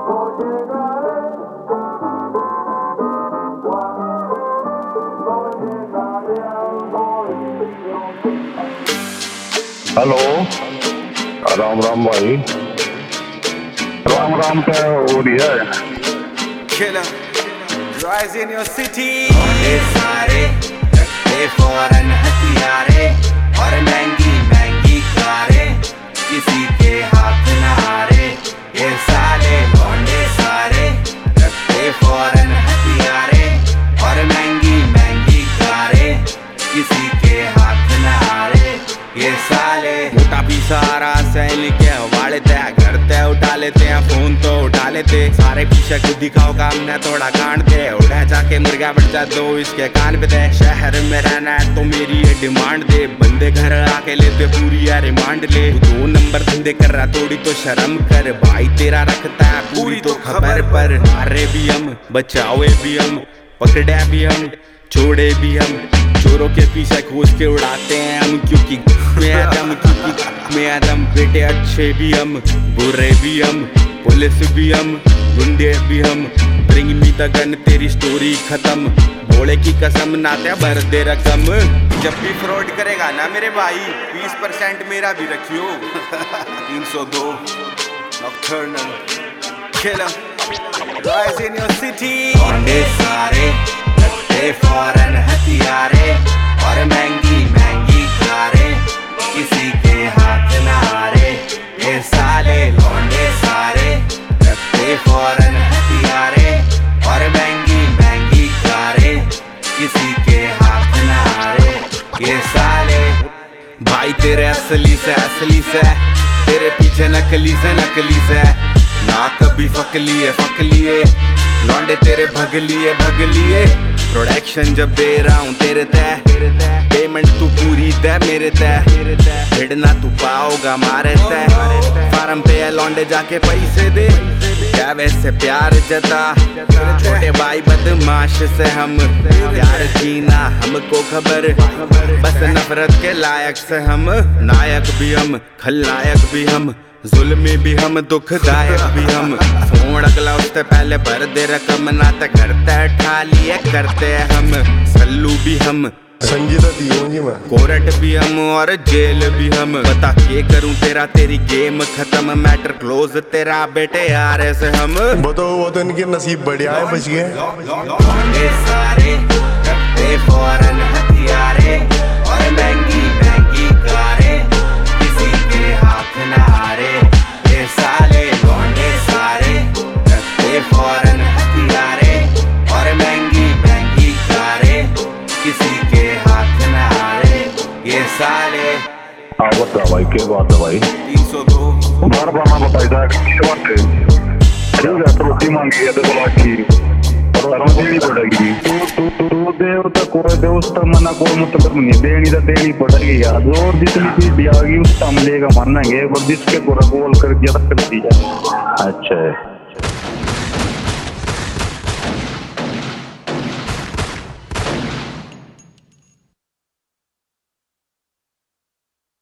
Hello, Ram Ram भाई। राम राम क्या हो रही है? Killer, rise in your city. ये सारे रखते फौरन हथियारे और महंगी महंगी कारें, किसी के हाथ न हारे। ये साले लौंडे सारे रखते फौरन हथियारे और महंगी महंगी कारें, किसी के हाथ न हारे। ये साले मोटा भी सारा सैनिक है, वाले तय करते उठा लेते हैं, फोन तो उठा लेते सारे। पीछे खुद दिखाओ काम न थोड़ा कांडते, उड़ा जाके मुर्गा बढ़ जा दो इसके कान पे दे। शहर में रहना है तो मेरी ये डिमांड दे, बंदे घर आके लेते पूरी यार रिमांड ले। तू 2 नंबर धंधे कर रहा थोड़ी तो शर्म कर, भाई तेरा रखता है पूरी तो खबर पर। मारे भी हम, बचाओए भी हम, पकड़े भी हम, छोड़े भी हम, चोरों के पीछे खोज के उड़ाते हैं हम, क्योंकि मैं आदम बेटे अच्छे भी हम, बुरे भी हम, पुलिस भी हम, गुंडे भी हम। ब्रिंग मी द गन, तेरी स्टोरी खत्म, भोले की कसम नाते भर दे रकम। जब भी फ्रॉड करेगा ना मेरे भाई, 20% मेरा भी रखियो। 302 nocturnal killer, rise in your city. लौंडे सारे रखते फौरन हथियारे और महंगी महंगी कारें, किसी के हाथ न हारे। ये साले लौंडे सारे रखते फौरन हथियारे और महंगी महंगी कारें, किसी के हाथ न हारे। ये साले भाई तेरे असली से तेरे पीछे नकली से ना कभी फकली है लौंडे तेरे भग लिए। प्रोडक्शन जब दे रहा हूँ तेरे तय, पेमेंट तू पूरी तय मेरे तय, भिड़ना तू पाओगा मारे तय। फार्म पे है लौंडे जाके पैसे दे, क्या वैसे प्यार जता। छोटे भाई बदमाश से हम, प्यार जीना हमको खबर, बस नफरत के लायक से हम। नायक भी हम, खलनायक भी हम, जुल्मी भी हम, दुखदायक भी हम। फोन अगला उससे पहले भर दे रकम, नाते करते ठालिए करते हम। सल्लू भी हम, संगीता दी मैं, कोर्ट भी हम और जेल भी हम। बता के करूं तेरा, तेरी गेम खत्म, मैटर क्लोज तेरा बेटे यार से हम। बताओ वो तो इनके नसीब बढ़िया है, बच गए। लौंडे सारे रखते फौरन हथियारे और महंगी महंगी कारें, किसी के हाथ न हारे। ये साले लौंडे सारे रखते फौरन हथियारे और महंगी महंगी कारें, किसी के हाथ न हारे। ये साले बता भाई क्या बात है भाई? 302 बार बताई था क्या बात है? ठीक है तो रोटी मांगी है तो बाकी देनी पड़ेगी। तू देव तो कोई दे उसका मना कोई मतलब नहीं, देनी पड़ेगी यार। और जितनी चीज दिया उस हम लेगा मानेंगे, और जिसके पूरा गोल कर दिया कर दिया। अच्छा है।